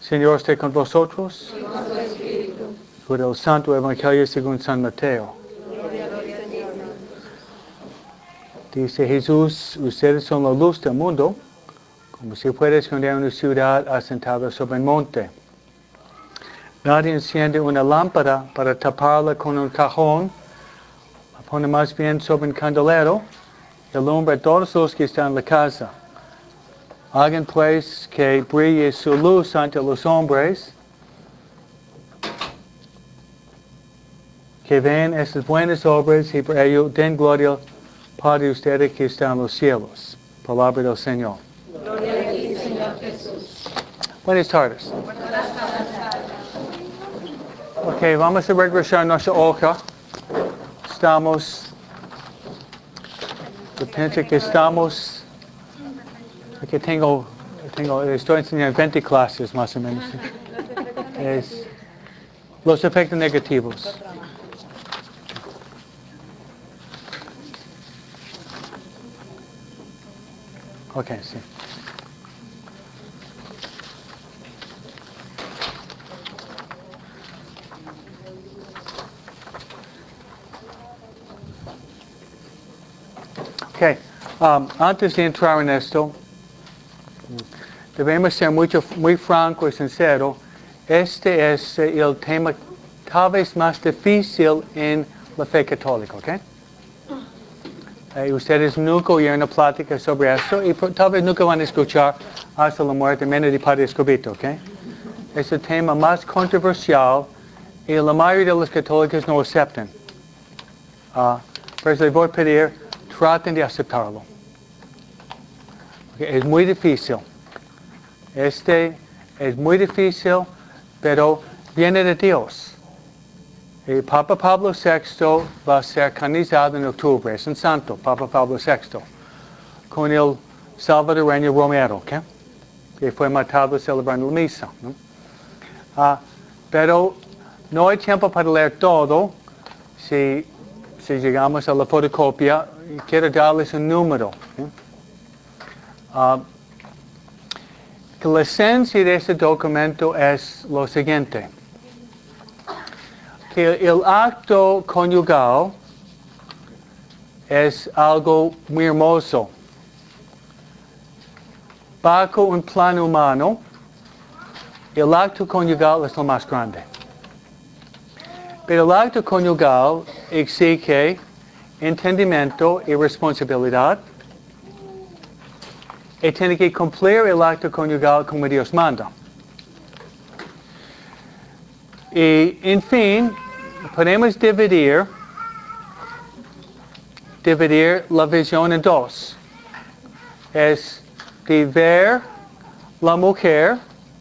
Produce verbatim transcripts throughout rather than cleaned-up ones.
Señor esté con vosotros. Por el Santo Evangelio según San Mateo. Dice Jesús, ustedes son la luz del mundo, como si fuera esconder una ciudad asentada sobre un monte. Nadie enciende una lámpara para taparla con un cajón, la pone más bien sobre un candelero y alumbra a todos los que están en la casa. Hagan pues que brille su luz ante los hombres, que vean estas buenas obras y por ello den gloria al Padre ustedes que están en los cielos. Palabra del Señor. Gloria a ti, Señor Jesús. Buenas tardes. Buenas tardes. Ok, vamos a regresar a nuestra hoja. Estamos, depende que estamos, aquí tengo, tengo, estoy enseñando veinte clases más o menos. Es los efectos negativos. Ok, sí. Ok, um, antes de entrar en esto, debemos ser mucho, muy franco y sincero. Este es eh, el tema tal vez más difícil en la fe católica, ¿ok? Eh, ustedes nunca oyeron una plática sobre eso y por, tal vez nunca van a escuchar hasta la muerte, menos de Padre Escobito, ¿ok? Es el tema más controversial y la mayoría de los católicos no aceptan. Uh, pero les voy a pedir, traten de aceptarlo. Okay, es muy difícil. Este es muy difícil, pero viene de Dios. El Papa Pablo sexto va a ser canonizado en octubre, es un santo, Papa Pablo sexto, con el salvadoreño Romero, ¿okay? Que fue matado celebrando la misa, ¿no? Uh, pero no hay tiempo para leer todo. Si, si llegamos a la fotocopia, quiero darles un número. ¿Okay? Uh, que la esencia de este documento es lo siguiente. Que el acto conyugal es algo muy hermoso. Bajo un plano humano, el acto conyugal es lo más grande. Pero el acto conyugal exige entendimiento y responsabilidad. Y tiene que cumplir el acto conyugal como Dios manda. Y, en fin, podemos dividir, dividir la visión en dos. Es de ver la mujer.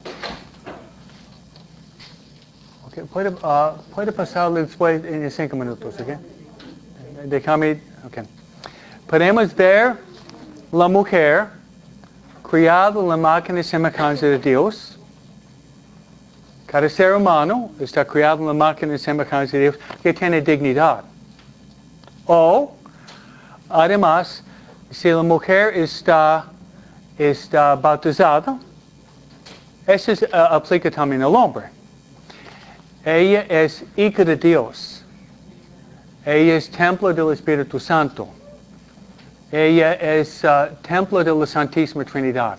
Okay, puede, uh, puede pasarlo después en cinco minutos, ¿ok? Déjame, ok. Podemos ver la mujer criada en la máquina y semejanza de Dios. Cada ser humano está criado en la máquina y semejanza de Dios que tiene dignidad. O, además, si la mujer está, está bautizada, eso es, uh, aplica también al hombre. Ella es hija de Dios. Ella es templo del Espíritu Santo. Ella es uh, templo de la Santísima Trinidad.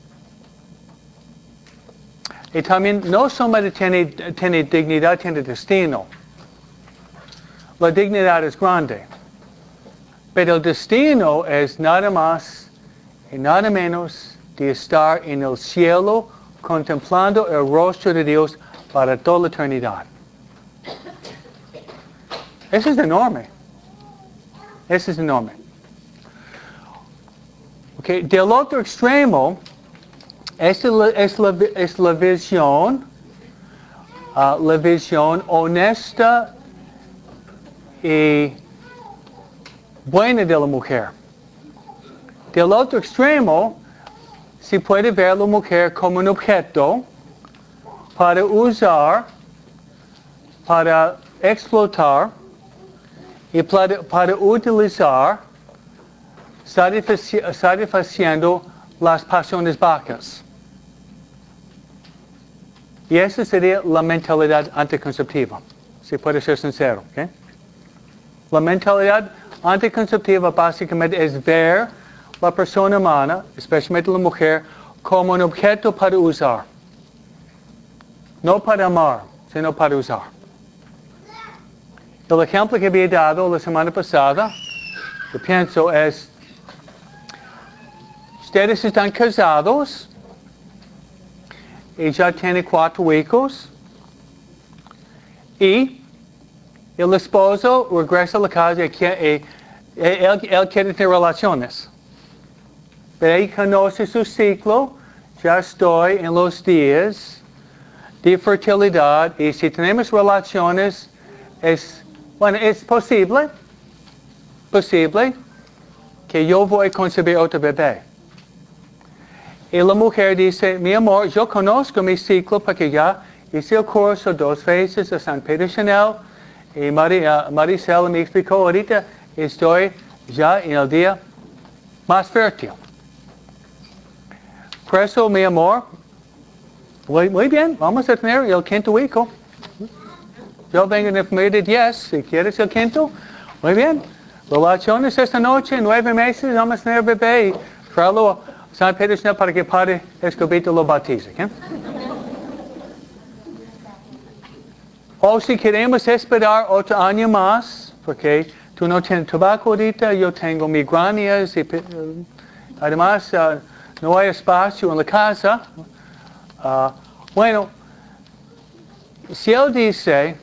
Y también no solamente tiene, tiene dignidad, tiene destino. La dignidad es grande. Pero el destino es nada más y nada menos de estar en el cielo contemplando el rostro de Dios para toda la eternidad. Eso es enorme. Eso es enorme. Okay. Del otro extremo, esta es la, es la visión, uh, la visión honesta y buena de la mujer. Del otro extremo, se puede ver a la mujer como un objeto para usar, para explotar y para, para utilizar, satisfaci- satisfaciendo las pasiones bajas. Y esa sería la mentalidad anticonceptiva, si puede ser sincero. ¿Okay? La mentalidad anticonceptiva básicamente es ver la persona humana, especialmente la mujer, como un objeto para usar. No para amar, sino para usar. El ejemplo que había dado la semana pasada, yo pienso es, ustedes están casados y ya tienen cuatro hijos y el esposo regresa a la casa y, y él, él quiere tener relaciones. Pero él conoce su ciclo, ya estoy en los días de fertilidad y si tenemos relaciones es, bueno, es posible, posible que yo voy a concebir otro bebé. Y la mujer dice, mi amor, yo conozco mi ciclo porque ya hice el curso dos veces de San Pedro Chanel y María, Maricela me explicó, ahorita estoy ya en el día más fértil. Por eso, mi amor, muy, muy bien, vamos a tener el quinto hijo. Yo vengo de una familia de diez, si quieres el quinto, muy bien. Relaciones esta noche, nueve meses, vamos a tener bebé y traerlo a San Pedro Chanel para que Padre Escobito lo bautice. ¿Okay? O si queremos esperar otro año más, porque tú no tienes tabaco ahorita, yo tengo migrañas y uh, además uh, no hay espacio en la casa. Uh, bueno, si él dice,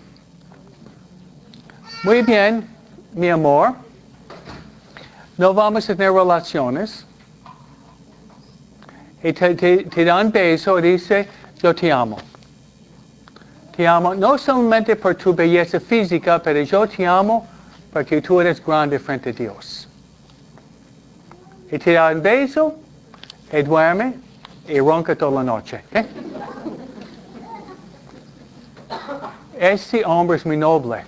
muy bien, mi amor, no vamos a tener relaciones, y te, te, te da un beso y dice, yo te amo. Te amo no solamente por tu belleza física, pero yo te amo porque tú eres grande frente a Dios. Y te da un beso, y duerme, y ronca toda la noche. ¿Okay? Ese hombre es muy noble.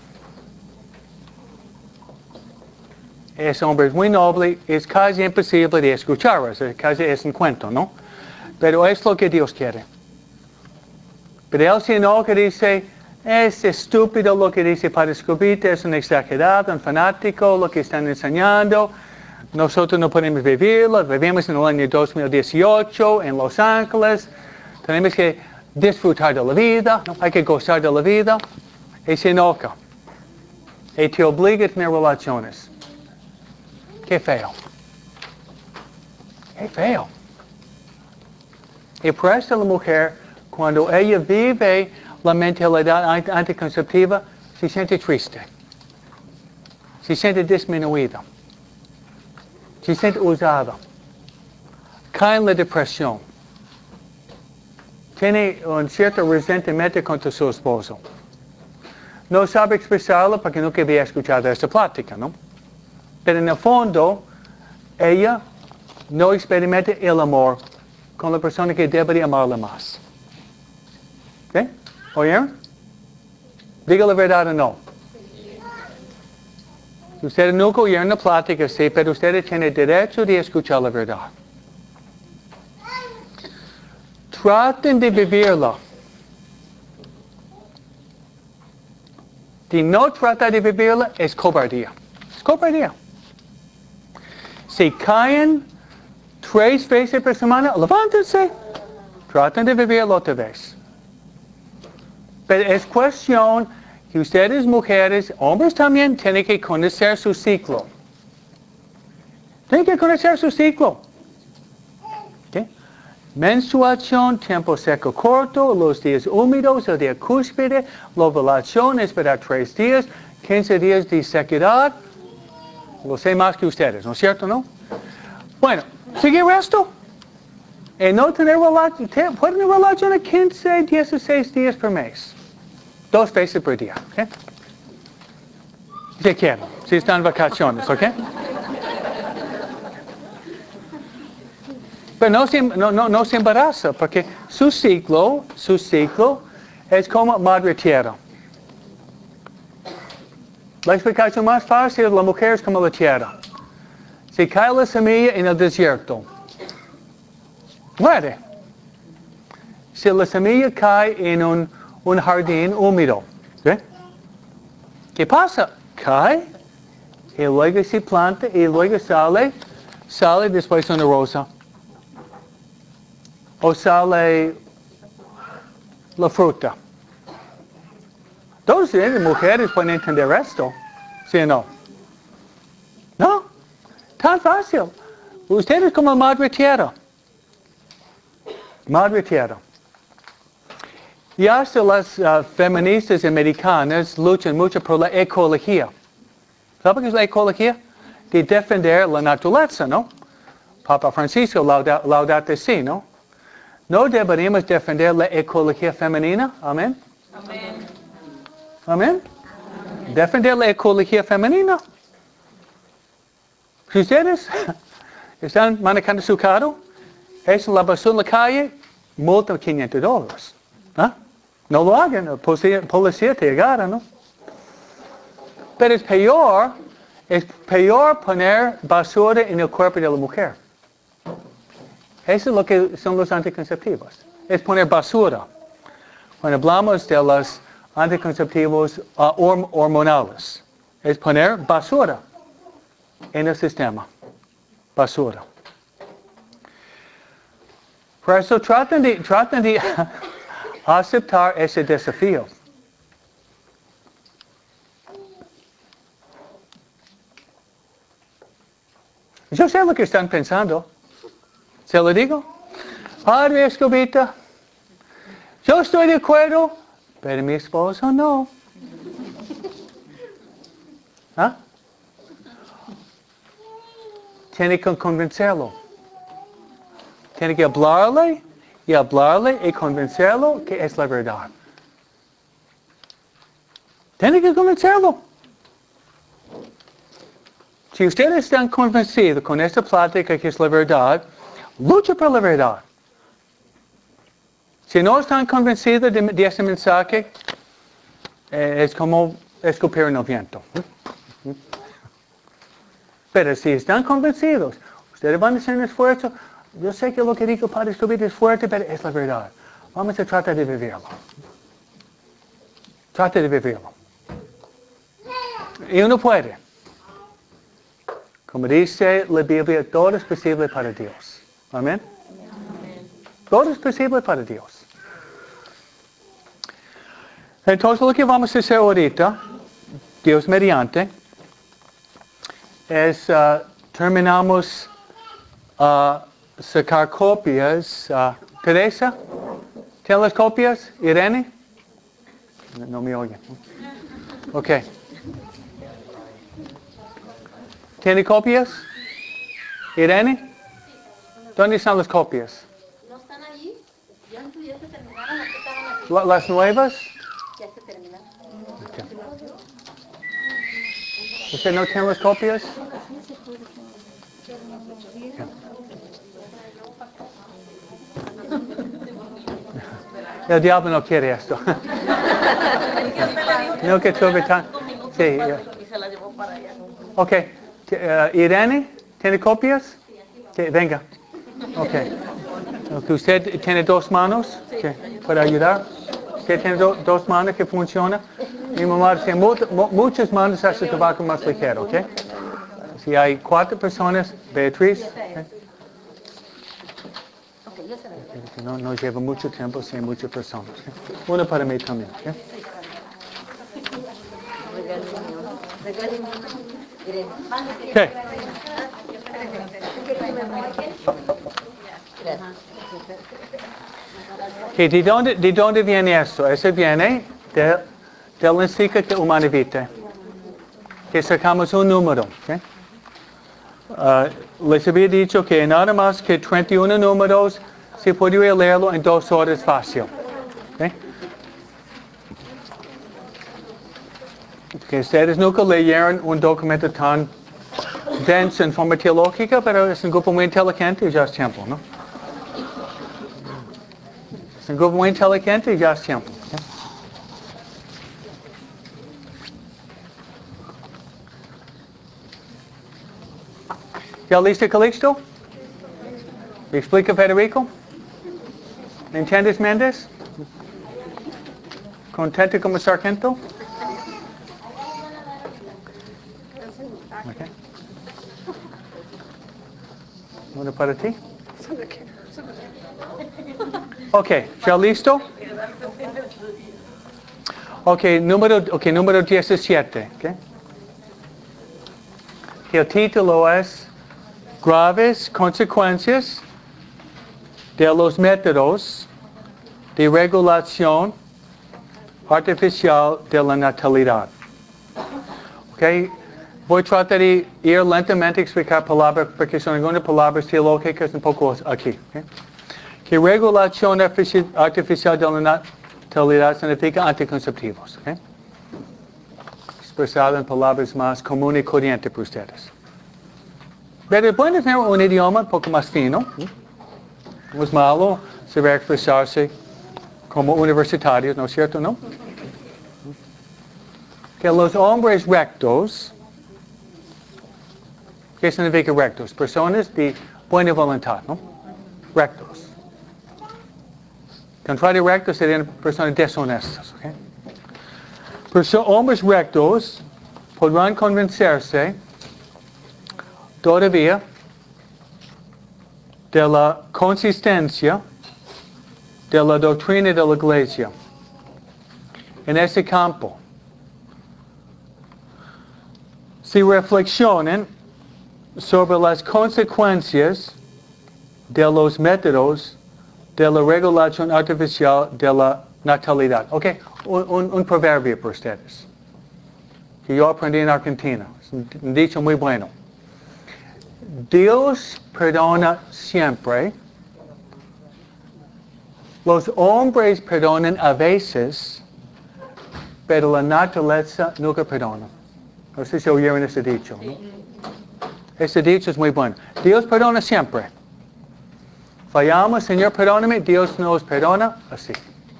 Ese hombre es muy noble, es casi imposible de escuchar, es casi es un cuento, ¿no? Pero es lo que Dios quiere. Pero él se enoja y dice, es estúpido lo que dice Padre Escobito, es un exagerado, un fanático, lo que están enseñando. Nosotros no podemos vivirlo, vivimos en el año dos mil dieciocho en Los Ángeles. Tenemos que disfrutar de la vida, ¿no? Hay que gozar de la vida. Y se enoja. Y te obliga a tener relaciones. Qué feo. Qué feo. Y por eso la mujer, cuando ella vive la mentalidad anticonceptiva, se siente triste. Se siente disminuida. Se siente usada. Cae en la depresión. Tiene un cierto resentimiento contra su esposo. No sabe expresarlo porque nunca había escuchado esta plática, ¿no? Pero en el fondo, ella no experimenta el amor con la persona que debería amarla más. ¿Ok? ¿Oyeron? Diga la verdad o no. Ustedes nunca oyeron una plática así, pero ustedes tienen derecho de escuchar la verdad. Traten de vivirla. De no tratar de vivirla es cobardía. Es cobardía. Si caen tres veces por semana, levántense. Traten de vivirlo otra vez. Pero es cuestión que ustedes mujeres, hombres también, tienen que conocer su ciclo. Tienen que conocer su ciclo. ¿Okay? Menstruación, tiempo seco corto, los días húmedos, el día cúspide, la ovulación, esperar tres días, quince días de sequedad. Lo sé más que ustedes, ¿no es cierto, no? Bueno, ¿sigue esto? Y no tener relación, pueden tener relación a quince, dieciséis días por mes. Dos veces por día, ¿ok? Si quieren, si están en vacaciones, ¿ok? Pero no se, no, no, no se embaraza, porque su ciclo, su ciclo es como madre tierra. La explicación más fácil es la mujer es como la tierra. Si cae la semilla en el desierto, muere. si la semilla cae en un, un jardín húmedo, ¿sí? ¿Qué pasa? Cae y luego se planta y luego sale, sale después una rosa. O sale la fruta. Dos ¿eh? mujeres pueden entender esto, ¿sí o no? No, tan fácil. Ustedes como Madre Tierra. Madre Tierra. Y hasta las uh, feministas americanas luchan mucho por la ecología. ¿Saben qué es la ecología? De defender la naturaleza, ¿no? Papa Francisco lauda, Laudato Si, ¿no? ¿No deberíamos defender la ecología femenina? Amén. Amén. Amén. Defender la ecología femenina. Si ustedes están manejando su carro, es la basura en la calle, multa quinientos dólares. ¿Ah? No lo hagan, la policía, policía te agarra, ¿no? Pero es peor, es peor poner basura en el cuerpo de la mujer. Eso es lo que son los anticonceptivos. Es poner basura. Cuando hablamos de los anticonceptivos uh, horm hormonales, es poner basura en el sistema. Basura. Por eso tratan de, tratan de aceptar ese desafío. Yo sé lo que están pensando. ¿Se lo digo? Padre Escobita, yo estoy de acuerdo, pero mi esposo no. ¿Ah? Tiene que convencerlo. Tiene que hablarle y hablarle y convencerlo que es la verdad. Tiene que convencerlo. Si ustedes están convencidos con esta plática que es la verdad, lucha por la verdad. Si no están convencidos de, de ese mensaje, eh, es como escupir en el viento. Pero si están convencidos, ustedes van a hacer un esfuerzo. Yo sé que lo que dijo Padre Escobita es fuerte, pero es la verdad. Vamos a tratar de vivirlo. Trata de vivirlo. Y uno puede. Como dice la Biblia, todo es posible para Dios. Amén. Todo es posible para Dios. Entonces lo que vamos a hacer ahorita, Dios mediante, es uh, terminamos uh, sacar copias. Uh, Teresa, ¿tiene las copias? Irene? No, no me oyen. Ok. ¿Tiene copias? Irene? ¿Dónde están las copias? ¿No están allí? Ya, ya se terminaron, aquí estaban aquí. La- ¿Las nuevas? Ya se terminaron. Okay. ¿Usted no tiene las copias? El diablo no quiere esto. No que tuve tan... Sí, ya. Y se la llevó para allá. Ok. Uh, Irene, ¿tiene copias? Sí, venga. Ok. Okay. ¿Usted tiene dos manos? Sí. ¿Para ayudar? ¿Usted tiene do, dos manos que funcionan? Mi mamá tiene mu muchas manos hace tabaco más ligero, ¿ok? Si hay cuatro personas, Beatriz. ¿Okay? No, no lleva mucho tiempo sin muchas personas. ¿Okay? Una para mí también. ¿Okay? Okay. Okay, ¿de dónde, ¿De dónde viene esto? Eso viene de, de la encíclica Humanae Vitae, que sacamos un número. ¿Okay? Uh, les había dicho que nada más que treinta y uno números se podría leerlo en dos horas fácil. ¿Okay? Que ustedes nunca leyeron un documento tan denso en forma teológica, pero es un grupo muy inteligente y ya es tiempo, ¿no? Es un grupo muy inteligente y ya es tiempo. ¿Okay? ¿Ya listo, Calixto? ¿Me explica Federico? ¿Me entiendes, Méndez? ¿Contento como sargento? Okay. ¿Uno para ti? Ok, ¿ya listo? Ok, número, okay, número diecisiete. Okay. El título es Graves consecuencias de los métodos de regulación artificial de la natalidad. Okay. Voy a tratar de ir lentamente a explicar palabras porque son algunas palabras teológicas un poco aquí. Okay. Que regulación artificial de la natalidad significa anticonceptivos. Okay. Expresado en palabras más comunes y corrientes para ustedes. Pero pueden tener un idioma un poco más fino. No es malo saber expresarse como universitarios, ¿no es cierto? ¿No? Que los hombres rectos, ¿qué significa rectos? Personas de buena voluntad, ¿no? Rectos. Contrario rectos serían personas deshonestas, ¿ok? Perso- hombres rectos podrán convencerse todavía de la consistencia de la doctrina de la Iglesia en ese campo. Si reflexionen sobre las consecuencias de los métodos de la regulación artificial de la natalidad. Ok, un, un, un proverbio para ustedes que yo aprendí en Argentina. Es un dicho muy bueno. Dios perdona siempre. Los hombres perdonan a veces, pero la naturaleza nunca perdona. No sé si oyeron ese dicho, ¿no? Ese dicho es muy bueno. Dios perdona siempre. Fallamos, Señor, perdóname. Dios nos perdona así.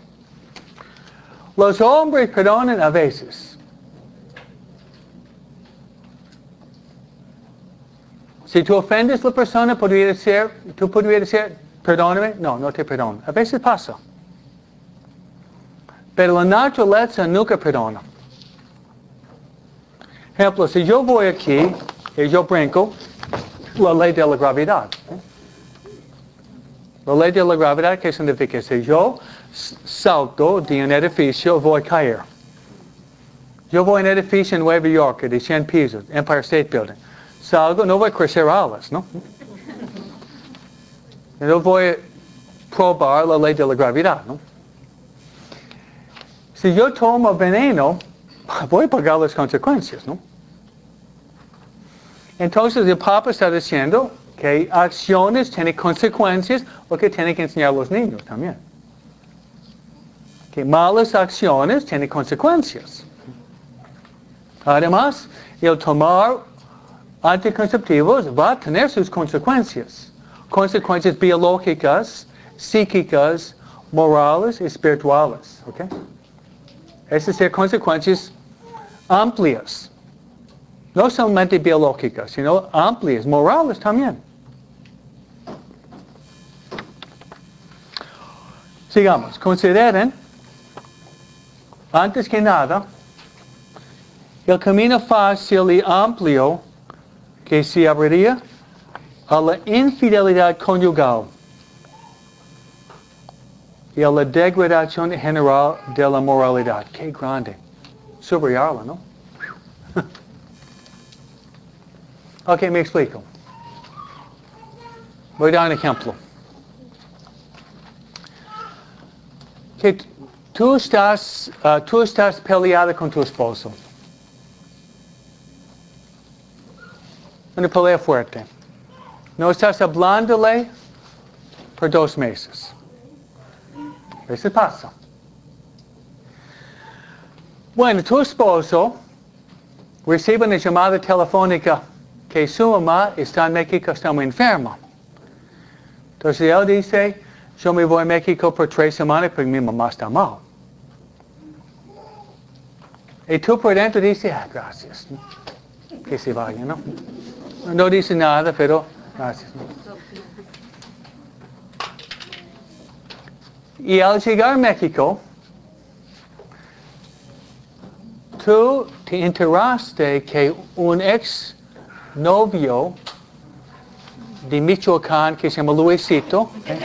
Los hombres perdonan a veces. Si tú ofendes a la persona, podría decir, tú podrías decir, perdóname. No, no te perdono. A veces pasa. Pero la naturaleza nunca perdona. Ejemplo, si yo voy aquí y yo brinco, la ley de la gravedad. ¿eh? La ley de la gravedad, ¿qué significa? Si yo salto de un edificio, voy a caer. Yo voy a un edificio en Nueva York de cien pisos, Empire State Building. Salgo, no voy a crecer alas, ¿no? No voy a probar la ley de la gravedad, ¿no? Si yo tomo veneno, voy a pagar las consecuencias, ¿no? Entonces el Papa está diciendo que acciones tienen consecuencias, lo que tienen que enseñar a los niños también. Que malas acciones tienen consecuencias. Además, el tomar anticonceptivos va a tener sus consecuencias. Consecuencias biológicas, psíquicas, morales y espirituales. ¿Okay? Esas son consecuencias amplias. No solamente biológicas, sino amplias, morales también. Sigamos. Consideren, antes que nada, el camino fácil y amplio que se abriría a la infidelidad conyugal y a la degradación general de la moralidad. Qué grande. Subrayarlo, ¿no? Ok, me explico. Voy a dar un ejemplo. Que tú estás, uh, tú estás peleada con tu esposo. Una pelea fuerte. No estás hablándole por dos meses. Eso pasa. Bueno, tu esposo recibe una llamada telefónica que su mamá está en México, está muy enferma. Entonces él dice, yo me voy a México por tres semanas porque mi mamá está mal. Y tú por dentro dices, ah, gracias. Que se vaya, ¿no? No dice nada, pero gracias. Y al llegar a México, tú te enteraste que un ex novio de Michoacán que se llama Luisito, ¿eh?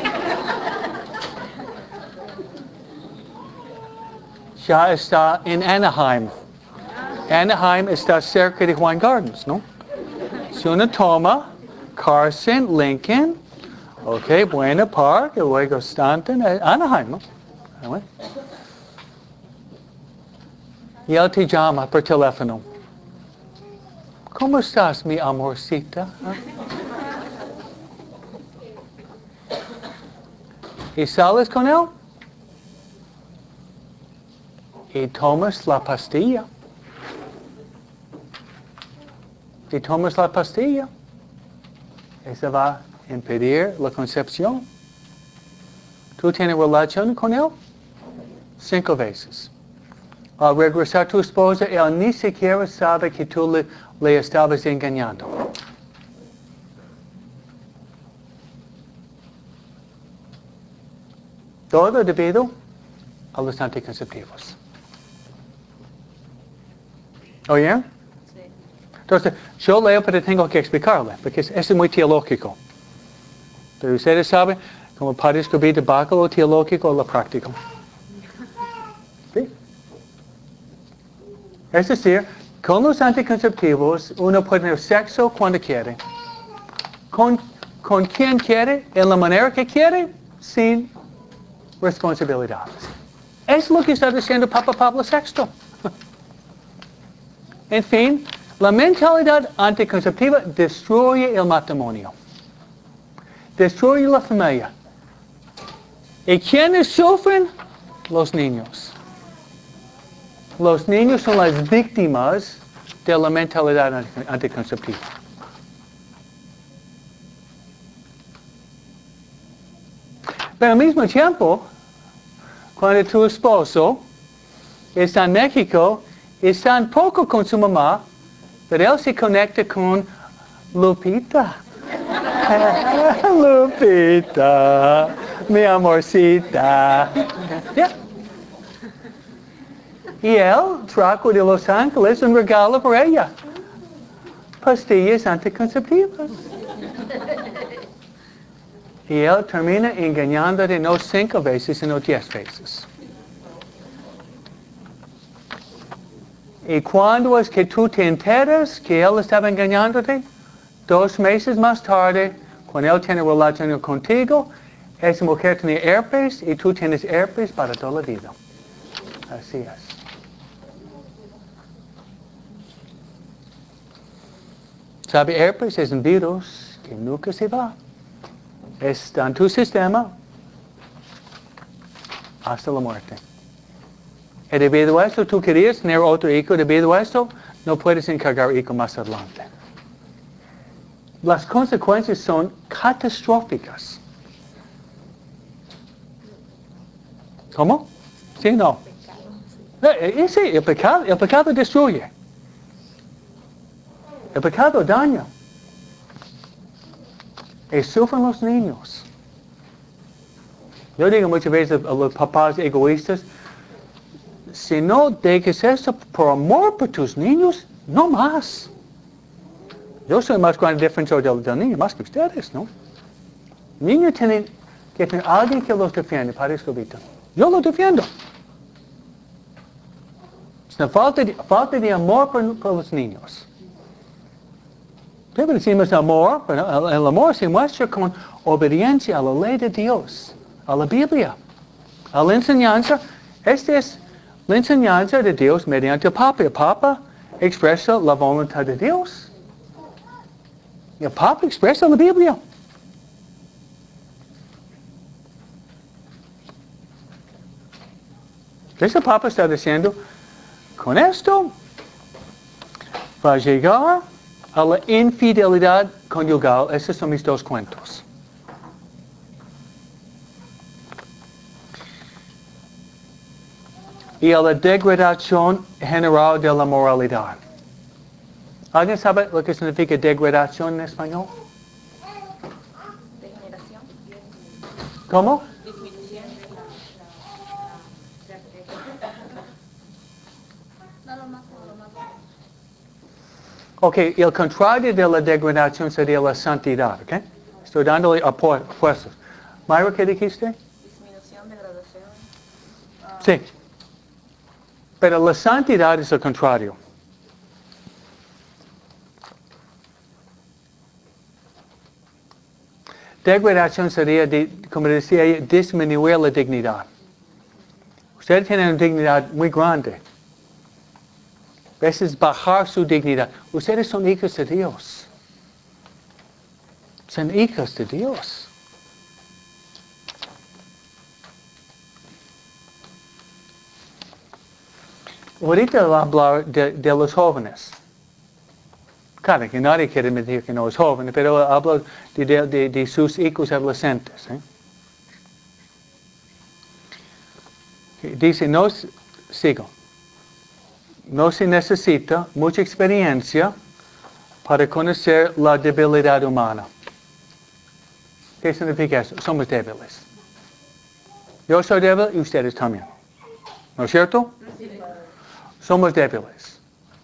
ya está en Anaheim. Anaheim está cerca de Juan Gardens, ¿no? Si uno toma Carson, Lincoln, ok, Buena Park, y luego Stanton, Anaheim, ¿no? Y él te llama por teléfono. ¿Cómo estás, mi amorcita? ¿Y sales con él? Y tomas la pastilla. Y tomas la pastilla. Eso va a impedir la concepción. ¿Tú tienes relación con él? Cinco veces. Al regresar tu esposa, él ni siquiera sabe que tú le, le estabas engañando. Todo debido a los anticonceptivos. ¿Oye? Sí. Entonces, yo leo, pero tengo que explicarle, porque eso es muy teológico. Pero ustedes saben, como para descubrir debajo lo teológico o lo práctico. ¿Sí? Es decir, con los anticonceptivos, uno puede tener sexo cuando quiere. Con, con quien quiere, en la manera que quiere, sin responsabilidades. Es lo que está diciendo Papa Pablo sexto. En fin, la mentalidad anticonceptiva destruye el matrimonio. Destruye la familia. ¿Y quiénes sufren? Los niños. Los niños son las víctimas de la mentalidad anticonceptiva. Pero al mismo tiempo, cuando tu esposo está en México, está un poco con su mamá, pero él se conecta con Lupita. Lupita, mi amorcita. Yeah. Y él trajo de Los Ángeles un regalo para ella. Pastillas anticonceptivas. Y él termina engañándote no cinco veces, sino diez veces. Y cuando es que tú te enteras que él estaba engañándote, dos meses más tarde, cuando él tiene relación contigo, esa mujer tiene herpes y tú tienes herpes para toda la vida. Así es. ¿Sabe? Herpes es un virus que nunca se va. Está en tu sistema hasta la muerte. Y debido a esto, tú querías tener otro hijo. Debido a esto, no puedes encargar hijo más adelante. Las consecuencias son catastróficas. ¿Cómo? Sí, no. Eh, eh, sí, el pecado, el pecado destruye. El pecado daña. Y sufren los niños. Yo digo muchas veces a los papás egoístas, si no dejes eso por amor por tus niños, no más. Yo soy más gran defensor del, del niño, más que ustedes, ¿no? Niños tienen que tener alguien que los defiende, Padre Escobito. Yo los defiendo. Es una falta de, falta de amor por, por los niños. Siempre decimos amor, pero el amor se muestra con obediencia a la ley de Dios, a la Biblia, a la enseñanza. Esta es la enseñanza de Dios mediante el Papa. El Papa expresa la voluntad de Dios. El Papa expresa la Biblia. Entonces el Papa está diciendo, con esto va a llegar a la infidelidad conyugal. Esos son mis dos cuentos. Y a la degradación general de la moralidad. ¿Alguien sabe lo que significa degradación en español? Degeneración. ¿Cómo? Disminución. Ok, el contrario de la degradación sería la santidad, ¿ok? Estoy dándole opuestos. Mayra, ¿qué dijiste? Disminución, degradación. Ah, Sí. Pero la santidad es el contrario. Degradación sería, de, como decía ella, disminuir la dignidad. Ustedes tienen una dignidad muy grande. A veces bajar su dignidad. Ustedes son hijos de Dios. Son hijos de Dios. Ahorita voy a hablar de, de los jóvenes. Claro, que nadie quiere admitir que no es joven, pero hablo de, de, de, de sus hijos adolescentes. ¿eh? Dice, no, sigo, no se necesita mucha experiencia para conocer la debilidad humana. ¿Qué significa eso? Somos débiles. Yo soy débil y ustedes también. ¿No es cierto? Somos débiles.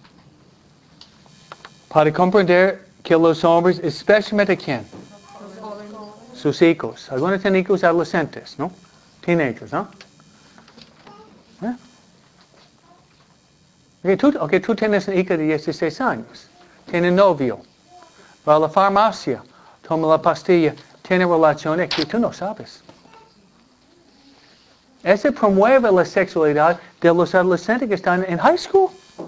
Para comprender que los hombres, especialmente ¿quién? Sus hijos. Algunos tienen hijos adolescentes, ¿no? Teenagers, ¿no? ¿Eh? Okay, tú, okay, tú tienes un hijo de dieciséis años. Tiene novio. Va a la farmacia. Toma la pastilla. Tiene relaciones que tú no sabes. Eso promueve la sexualidad de los adolescentes que están en high school.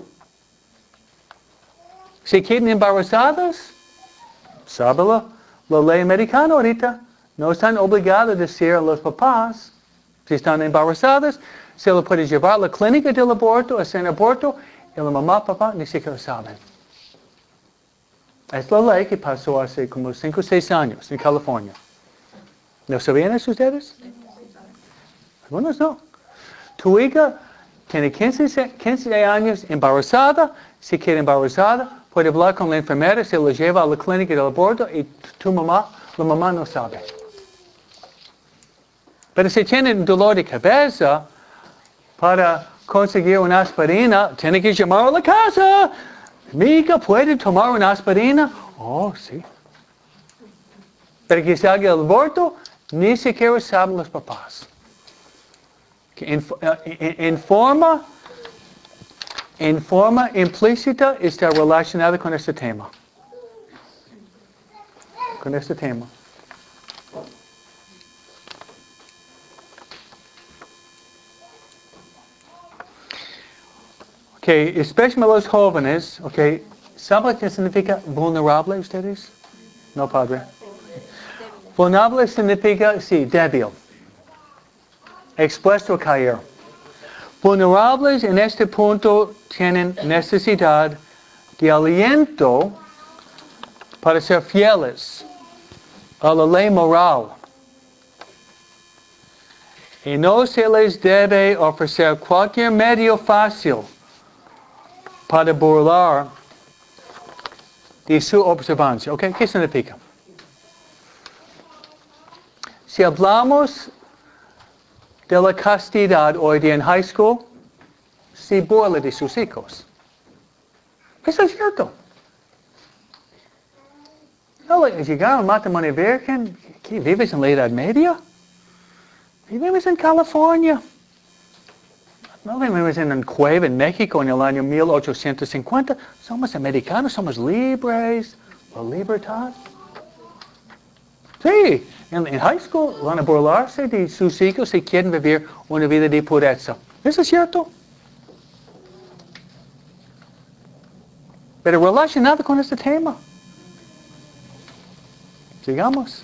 Si quedan embarazadas, sabe la, la ley americana ahorita. No están obligados a decir a los papás, si están embarazadas, se lo puede llevar a la clínica del aborto, hacer un aborto, y la mamá y papá ni siquiera saben. Es la ley que pasó hace como cinco o seis años en California. ¿No sabían eso ustedes? Algunos no. Tu hija tiene quince, quince años embarazada, si queda embarazada, puede hablar con la enfermera, se la lleva a la clínica del aborto y tu mamá, la mamá no sabe. Pero si tienen dolor de cabeza, para conseguir una aspirina, tiene que llamar a la casa. Mi hija puede tomar una aspirina. Oh, sí. Pero que salga el aborto, ni siquiera saben los papás. En, en, en, forma, en forma implícita está relacionada con este tema. Con este tema. Ok, especialmente los jóvenes, ok, ¿saben qué significa vulnerable ustedes? No, padre. Vulnerable significa, sí, débil. Expuesto a caer. Vulnerables en este punto tienen necesidad de aliento para ser fieles a la ley moral. Y no se les debe ofrecer cualquier medio fácil para burlar de su observancia. ¿Ok? ¿Qué significa? Si hablamos de la castidad hoy día en high school, se burla de sus hijos. Eso es cierto. No, llegaron al matrimonio virgen, ¿qué vives en la Edad Media? Vivimos en California. No vivimos en una cueva en México en el año mil ochocientos cincuenta. Somos americanos, somos libres. La libertad. Sí, en, en high school van a burlarse de sus hijos si quieren vivir una vida de pureza. ¿Eso es cierto? Pero relacionado con este tema. Sigamos.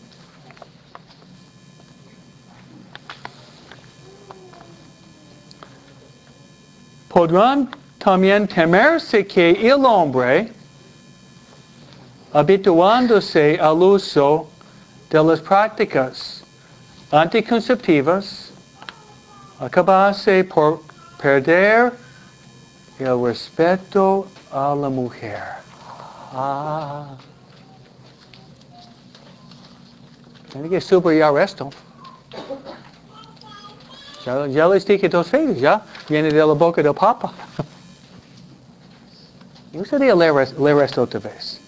Podrán también temerse que el hombre, habituándose al uso de las prácticas anticonceptivas, acabase por perder el respeto a la mujer. Ah. Tiene que subrayar esto. Ya, ya les dije dos veces, ya. Viene de la boca del Papa. Me gustaría leer, leer esto otra vez.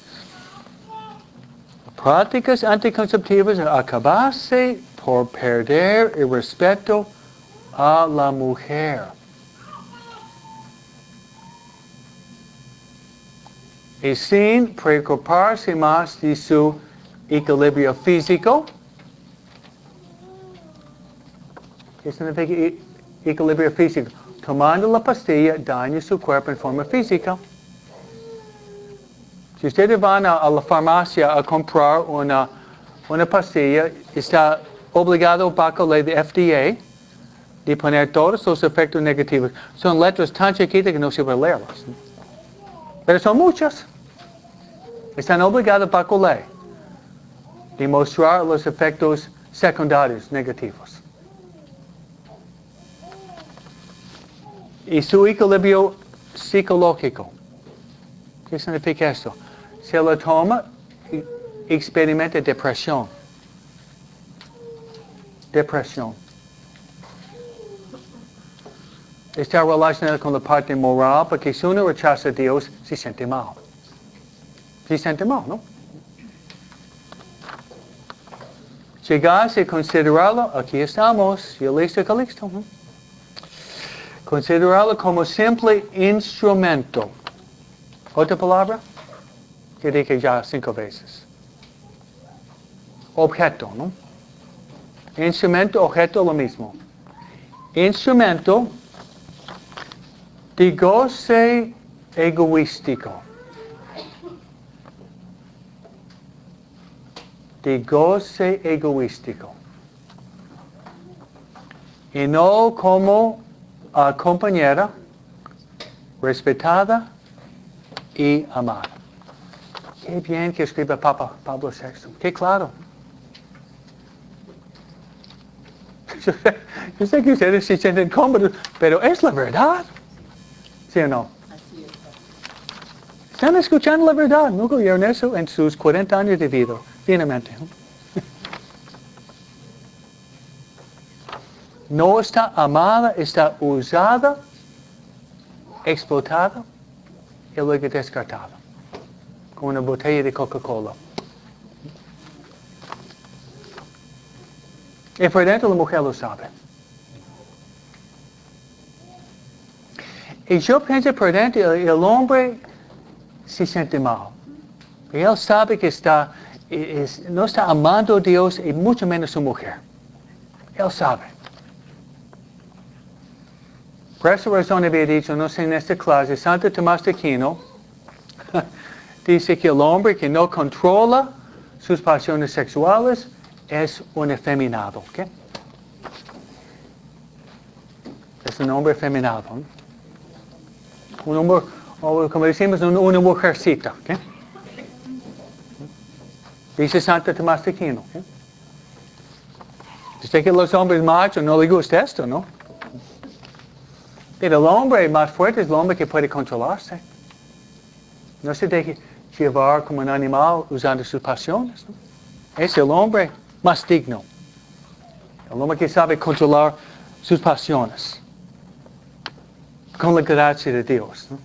Prácticas anticonceptivas acabarse por perder el respeto a la mujer. Y sin preocuparse más de su equilibrio físico. ¿Qué significa e- equilibrio físico? Tomando la pastilla daña su cuerpo en forma física. Si ustedes van a, a la farmacia a comprar una, una pastilla, está obligado bajo la ley de F D A de poner todos los efectos negativos. Son letras tan chiquitas que no se puede leerlas. Pero son muchas. Están obligados bajo ley de mostrar los efectos secundarios negativos. Y su equilibrio psicológico. ¿Qué significa esto? Si lo toma, experimenta depresión. Depresión. Está relacionado con la parte moral, porque si uno rechaza a Dios, se siente mal. Se siente mal, ¿no? Llegarse a considerarlo, aquí estamos, yo listo, Calixto, ¿no? Considerarlo como simple instrumento. ¿Otra palabra? Que dije ya cinco veces. Objeto, ¿no? Instrumento, objeto, lo mismo. Instrumento de goce egoístico. De goce egoístico. Y no como uh, compañera respetada y amada. Qué bien que escribe Papa Pablo sexto. Qué claro. Yo sé, yo sé que ustedes se sienten cómodos, pero es la verdad. ¿Sí o no? Así es. Están escuchando la verdad. Nunca oyeron eso en sus cuarenta años de vida. Finamente. No está amada, está usada, explotada y luego descartada. Como una botella de Coca-Cola. Y por dentro la mujer lo sabe. Y yo pienso por dentro, el, el hombre se siente mal. Y él sabe que está, es, no está amando a Dios y mucho menos a su mujer. Él sabe. Por esa razón había dicho, no sé en esta clase, Santo Tomás de Aquino dice que el hombre que no controla sus pasiones sexuales es un efeminado. ¿Okay? Es un hombre efeminado. ¿No? Un hombre, o como decimos, un, una mujercita. ¿Okay? Dice Santo Tomás de Aquino. ¿Okay? Dice que los hombres machos no les gusta esto, ¿no? Pero el hombre más fuerte es el hombre que puede controlarse. No se deje llevar como un animal usando sus pasiones. ¿No? Es el hombre más digno. El hombre que sabe controlar sus pasiones. Con la gracia de Dios. ¿No?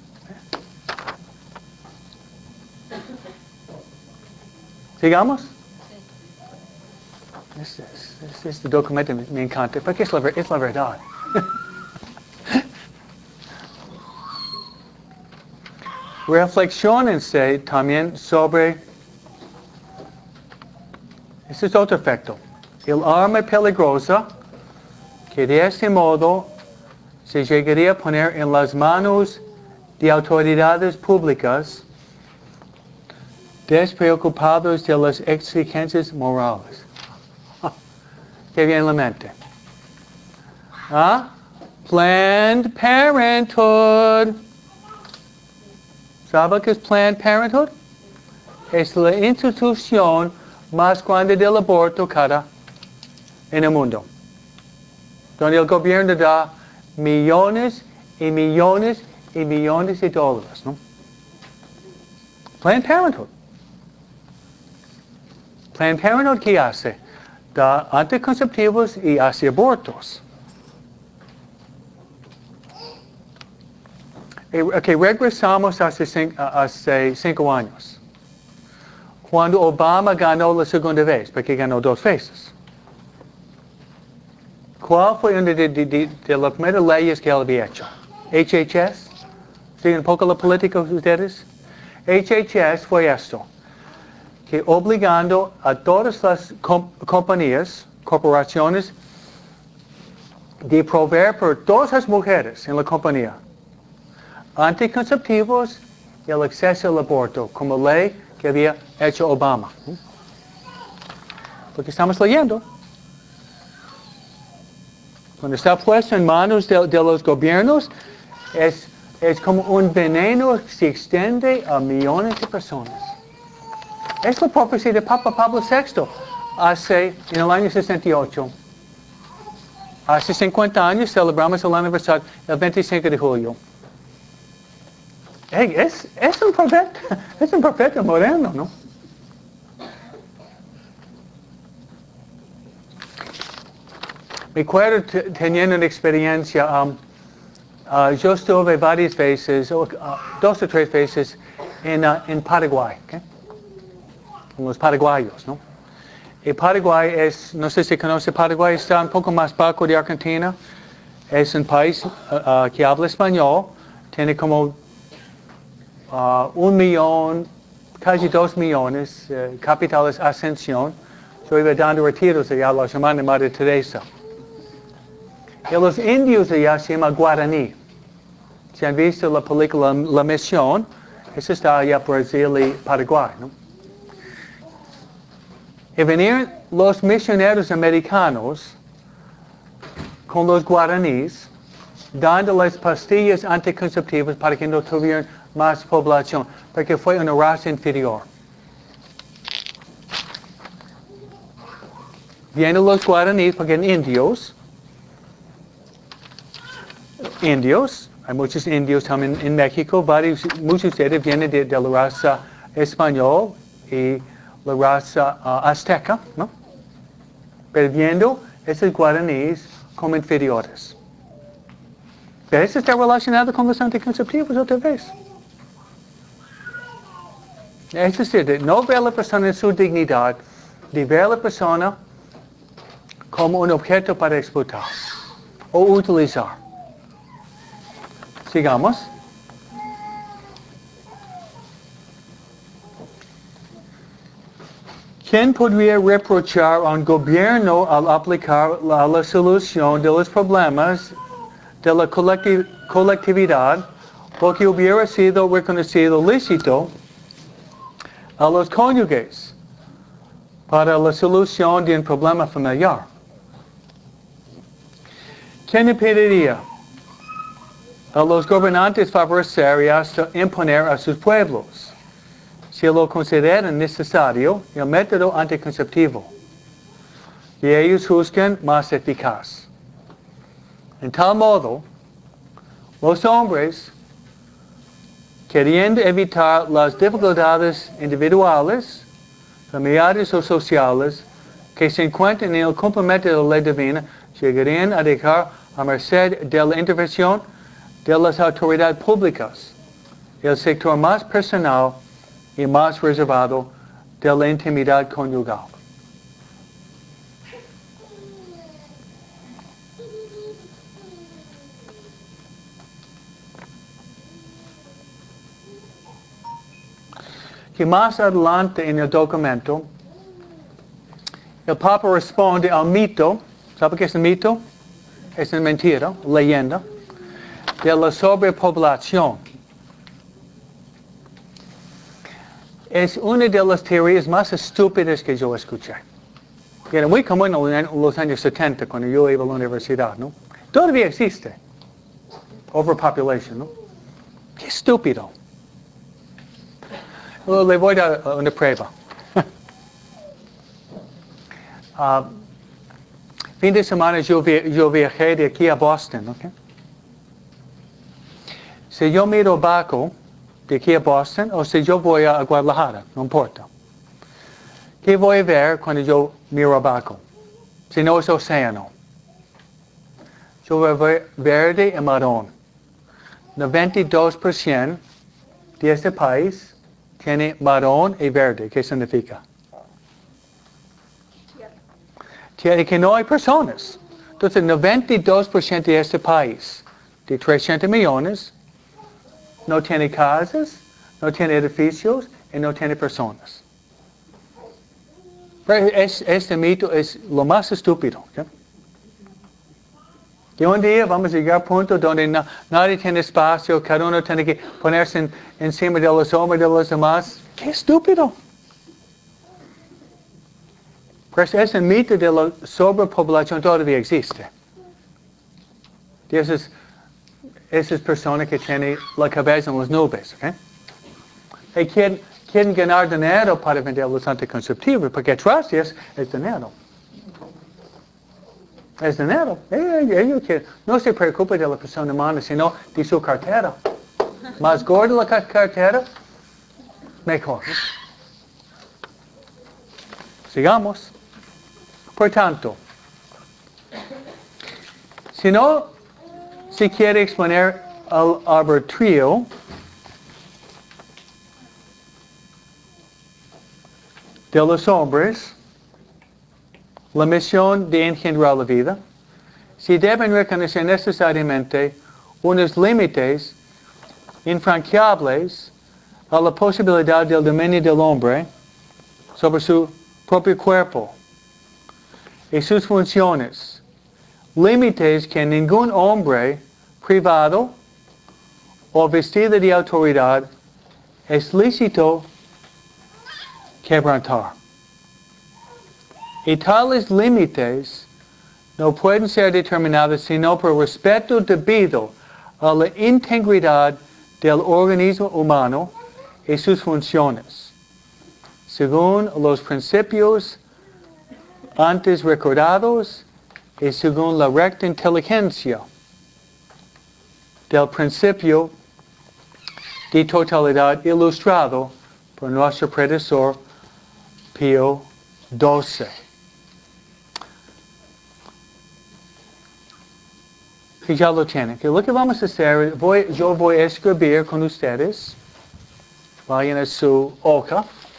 ¿Sigamos? Este, este, este documento me, me encanta porque es la, es la verdad. Reflexionense también sobre, este es otro efecto, el arma peligrosa que de este modo se llegaría a poner en las manos de autoridades públicas despreocupados de las exigencias morales. Qué bien la mente. ¿Ah? Planned Parenthood. ¿Sabe qué es Planned Parenthood? Es la institución más grande del aborto cada en el mundo. Donde el gobierno da millones y millones y millones de dólares, ¿no? Planned Parenthood. Planned Parenthood, ¿qué hace? Da anticonceptivos y hace abortos. Eh, Ok, regresamos hace, cin- a- hace cinco años. Cuando Obama ganó la segunda vez, porque ganó dos veces. ¿Cuál fue una de, de- de- de las primeras leyes que él había hecho? H H S. ¿Siguen un poco la política ustedes? H H S fue esto, que obligando a todas las com- compañías, corporaciones, de proveer por todas las mujeres en la compañía anticonceptivos y el acceso al aborto, como ley que había hecho Obama. Lo que estamos leyendo. Cuando está puesto en manos de, de los gobiernos, es, es como un veneno que se extiende a millones de personas. Es la profecía de Papa Pablo sexto, hace, en el año sesenta y ocho. Hace cincuenta años celebramos el aniversario, el veinticinco de julio. Hey, es, es un profeta, es un profeta moderno, ¿no? Me acuerdo t- teniendo una experiencia, um, uh, yo estuve varias veces, uh, dos o tres veces, en, uh, en Paraguay, ¿okay? Con los paraguayos, ¿no? Y Paraguay es, no sé si conoce Paraguay, está un poco más bajo de Argentina. Es un país uh, uh, que habla español, tiene como Uh, un millón, casi dos millones, uh, capital es Ascensión. Yo iba dando retiros allá a la semana de Madre Teresa. Y los indios allá se llaman guaraní. Si han visto la película La Misión, eso está allá por Brasil y Paraguay, ¿no? Y venían los misioneros americanos con los guaraníes, dándoles pastillas anticonceptivas para que no tuvieran más población, porque fue una raza inferior. Vienen los guaraníes, porque eran indios, indios, hay muchos indios también en México, varios, muchos de ellos vienen de, de la raza español y la raza uh, azteca, ¿no? Pero viendo esos guaraníes como inferiores. Pero eso está relacionado con los anticonceptivos otra vez. Es decir, de no ver a la persona en su dignidad, de ver a la persona como un objeto para explotar o utilizar. Sigamos. ¿Quién podría reprochar a un gobierno al aplicar la, la solución de los problemas de la colecti- colectividad lo que hubiera sido reconocido lícito a los cónyuges para la solución de un problema familiar? ¿Quién impediría a los gobernantes favorecer y hasta imponer a sus pueblos, si lo consideran necesario, el método anticonceptivo y ellos juzgan más eficaz? En tal modo, los hombres, queriendo evitar las dificultades individuales, familiares o sociales que se encuentran en el cumplimiento de la ley divina, llegarían a dejar a merced de la intervención de las autoridades públicas el sector más personal y más reservado de la intimidad conyugal. Que más adelante en el documento, el Papa responde al mito. ¿Sabe qué es el mito? Es una mentira, leyenda, de la sobrepoblación. Es una de las teorías más estúpidas que yo escuché. Era muy común en los años setenta, cuando yo iba a la universidad, ¿no? Todavía existe. Overpopulation, ¿no? Qué estúpido. Le voy a dar una prueba. uh, fin de semana yo, vi, yo viajé de aquí a Boston, ¿ok? Si yo miro abajo de aquí a Boston o si yo voy a Guadalajara, no importa. ¿Qué voy a ver cuando yo miro abajo? Si no es océano. Yo voy a ver verde y marrón. noventa y dos por ciento de este país tiene marrón y verde. ¿Qué significa? Tiene que no hay personas. Entonces, noventa y dos por ciento de este país, de trescientos millones, no tiene casas, no tiene edificios y no tiene personas. Pero es, este mito es lo más estúpido. ¿Okay? Y un día vamos a llegar a un punto donde na, nadie tiene espacio, cada uno tiene que ponerse en, encima de los hombros de los demás. ¡Qué estúpido! Pues ese mito de la sobrepoblación todavía existe. Y esas, esas personas que tienen la cabeza en las nubes. ¿Okay? Y quieren, quieren ganar dinero para vender los anticonceptivos, porque atrás es, es dinero. Es dinero. Ellos, ellos quieren. No se preocupe de la persona humana, sino de su cartera. Más gorda la cartera, mejor. Sigamos. Por tanto, si no se quiere exponer al arbitrio de los hombres, la misión de engendrar la vida, si deben reconocer necesariamente unos límites infranqueables a la posibilidad del dominio del hombre sobre su propio cuerpo y sus funciones, límites que ningún hombre privado o vestido de autoridad es lícito quebrantar. Y tales límites no pueden ser determinados sino por respeto debido a la integridad del organismo humano y sus funciones, según los principios antes recordados y según la recta inteligencia del principio de totalidad ilustrado por nuestro predecesor Pío doce. Que ya lo tienen. Que lo que vamos a hacer, voy, yo voy a escribir con ustedes. Vayan a su hoja.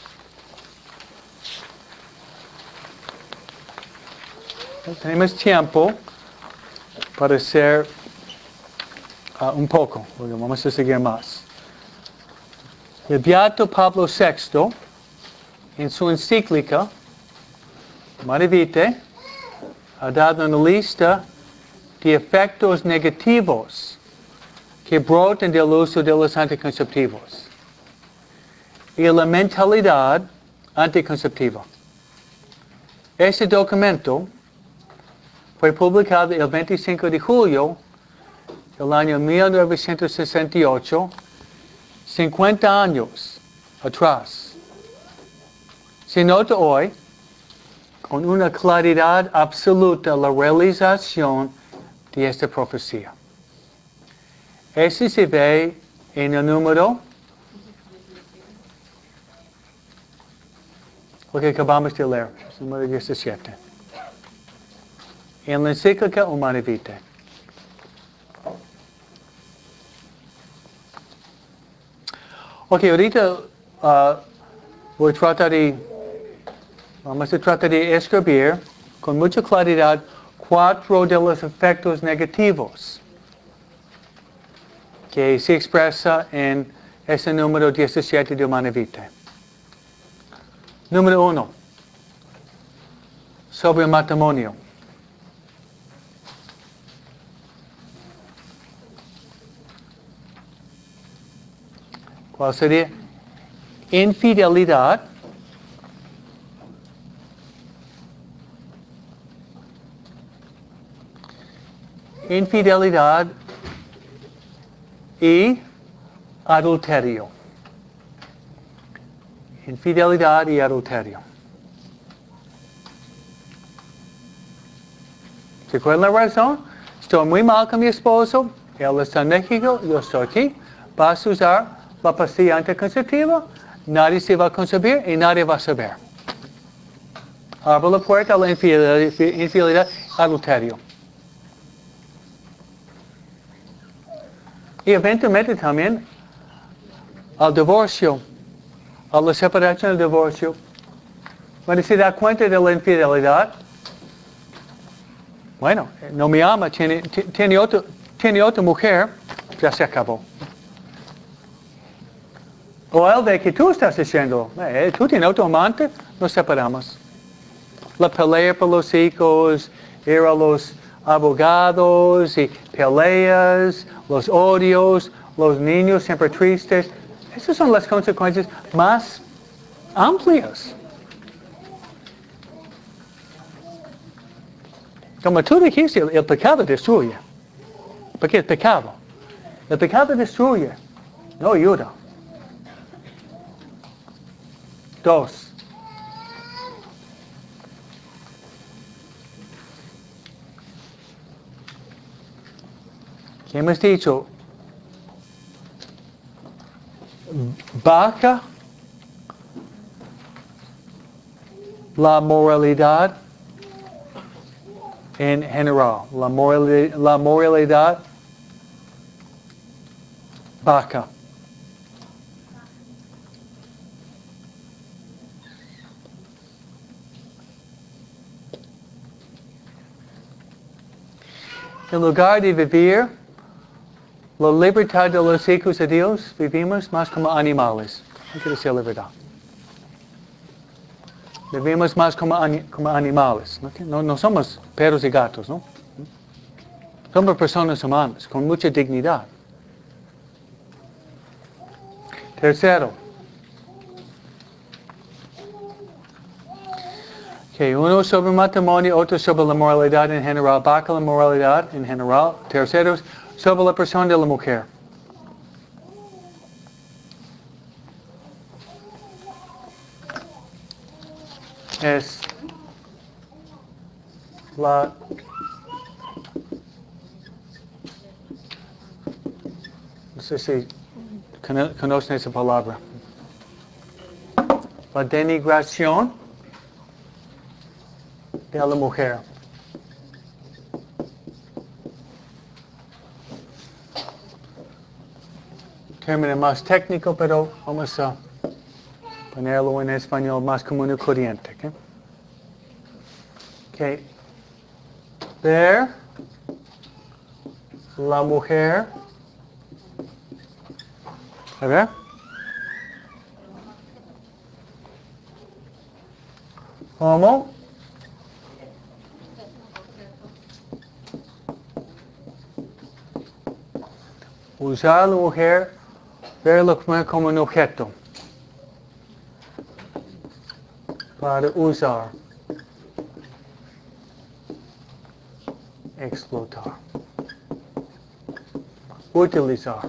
Tenemos tiempo para hacer uh, un poco, porque vamos a seguir más. El Beato Pablo sexto, en su encíclica, Humanae Vitae, ha dado una lista de efectos negativos que brotan del uso de los anticonceptivos y la mentalidad anticonceptiva. Este documento fue publicado el veinticinco de julio del año mil novecientos sesenta y ocho, cincuenta años atrás. Se nota hoy con una claridad absoluta la realización de esta profecía. Este se ve en el número, lo que acabamos de leer, el número diecisiete. En la encíclica Humanae Vitae. Ok, ahorita uh, voy a tratar de, vamos a tratar de escribir con mucha claridad cuatro de los efectos negativos que se expresa en ese número diecisiete de Humanae Vitae. Número uno, sobre el matrimonio. ¿Cuál sería? Infidelidad. Infidelidad y adulterio. Infidelidad y adulterio. ¿Se acuerdan la razón? Estoy muy mal con mi esposo, él está en México, yo estoy aquí. Vas a usar la pastilla anticonceptiva, nadie se va a concebir y nadie va a saber. Abre la puerta a la infidelidad, infidelidad adulterio. y eventualmente también al divorcio, a la separación del divorcio. Cuando se da cuenta de la infidelidad, bueno, no me ama, tiene, tiene, otro, tiene otra mujer, ya se acabó. O él ve que tú estás diciendo, eh, tú tienes otro amante, nos separamos. La pelea por los hijos, ir a los abogados y peleas, los odios, los niños siempre tristes. Esas son las consecuencias más amplias. Como tú dijiste, el, el pecado destruye. Porque el pecado, el pecado destruye, no ayuda. Dos. ¿Qué hemos dicho? Baja la moralidad en general. La moralidad, la moralidad baja. En lugar de vivir la libertad de los hijos de Dios, vivimos más como animales. No quiere decir libertad. Vivimos más como, como animales. ¿No? No, no somos perros y gatos, ¿no? Somos personas humanas con mucha dignidad. Tercero. Okay, uno sobre matrimonio, otro sobre la moralidad en general, baja la moralidad en general. Tercero, sobre la persona de la mujer. Es la no sé si conocen esa palabra. La denigración de la mujer. Término más técnico, pero vamos a ponerlo en español más común y corriente. ¿Okay? Okay. Ver la mujer. A ver. ¿Cómo? Usar a la mujer, verla como un objeto para usar, explotar, utilizar.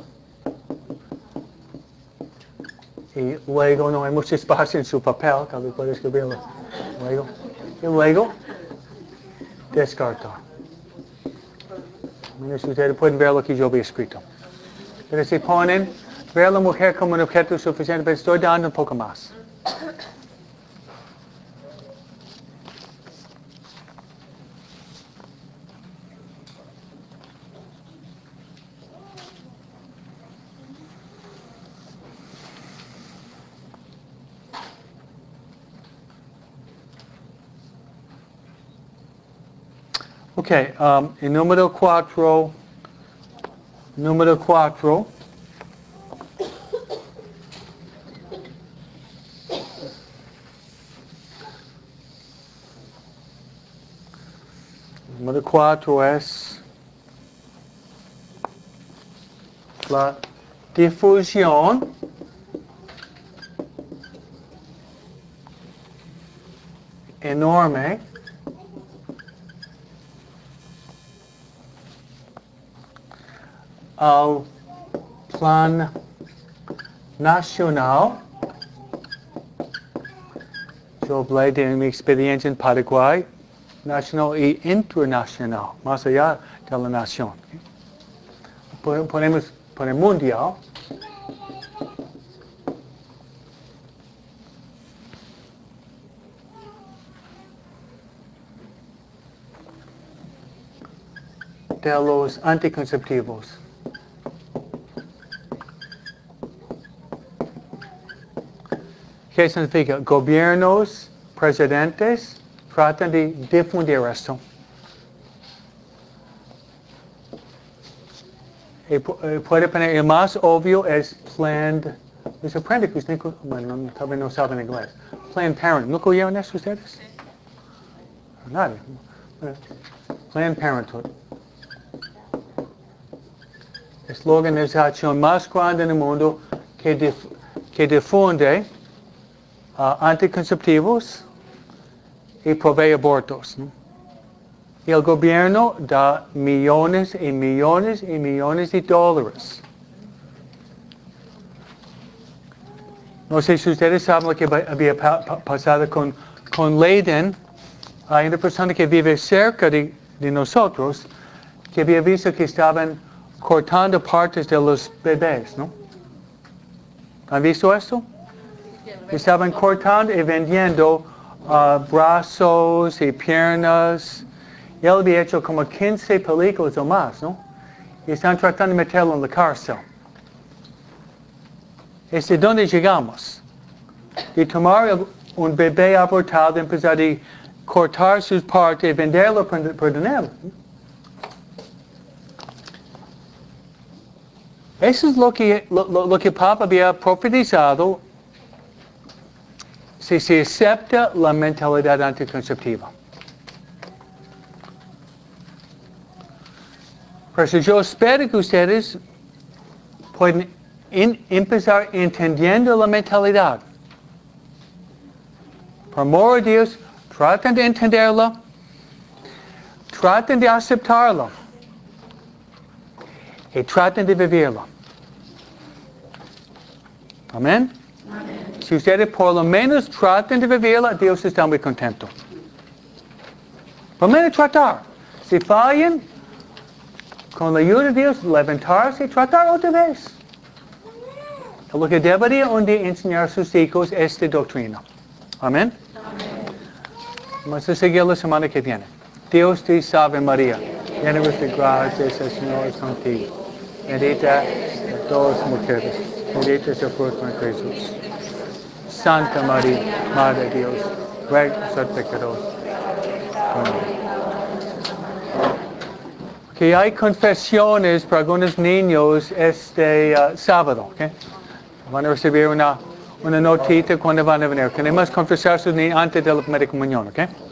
Y luego no hay mucho espacio en su papel, tal vez puede escribirlo. Luego, y luego, descartar. Menos ustedes pueden ver lo que yo había escrito. Pero si ponen, ver a la mujer como un objeto suficiente, pero estoy dando un poco más. Ok, um, el número cuatro, número cuatro, número cuatro es la difusión enorme al plan nacional. Yo hablé de mi experiencia en Paraguay, nacional y internacional, más allá de la nación. Ponemos por el mundial. De los anticonceptivos. ¿Qué significa? Gobiernos, presidentes, tratan de difundir esto. Y puede poner, el más obvio es Planned, me sorprende que ustedes, bueno, no, tal vez no saben inglés. Planned Parenthood, ¿nunca oyeron eso ustedes? Nadie. Planned Parenthood. Es la organización más grande en el mundo que, dif, que difunde uh, anticonceptivos y provee abortos, ¿no? Y el gobierno da millones y millones y millones de dólares. No sé si ustedes saben lo que había pa pa pasado con, con Leiden. Hay una persona que vive cerca de, de nosotros que había visto que estaban cortando partes de los bebés, ¿no? ¿Han visto esto? Estaban cortando y vendiendo uh, brazos y piernas. Y él había hecho como quince películas o más, ¿no? Y están tratando de meterlo en la cárcel. ¿Es de dónde llegamos? De tomar un bebé abortado, empezar a cortar sus partes y venderlo por, por dinero. Eso es lo que, lo, lo que Papa había profetizado si se acepta la mentalidad anticonceptiva. Por eso yo espero que ustedes puedan in, empezar entendiendo la mentalidad. Por amor de Dios, traten de entenderla, traten de aceptarla y traten de vivirla. Amén. Amén. Si ustedes por lo menos traten de vivirla, Dios está muy contento. Por lo menos tratar. Si fallan, con la ayuda de Dios, levantarse y tratar otra vez. Lo que debería un día enseñar a sus hijos es esta doctrina. Amén. Amén. Vamos a seguir la semana que viene. Dios te salve María, llena eres de gracia, el Señor es contigo. Bendita de todas las mujeres, bendito es el fruto de Jesús. Santa María, Madre de Dios, ruega por nosotros pecadores. Amén. Que hay confesiones para algunos niños este uh, sábado, ¿ok? Van a recibir una, una notita cuando van a venir. Queremos confesar a sus niños antes de la primera comunión, ¿ok?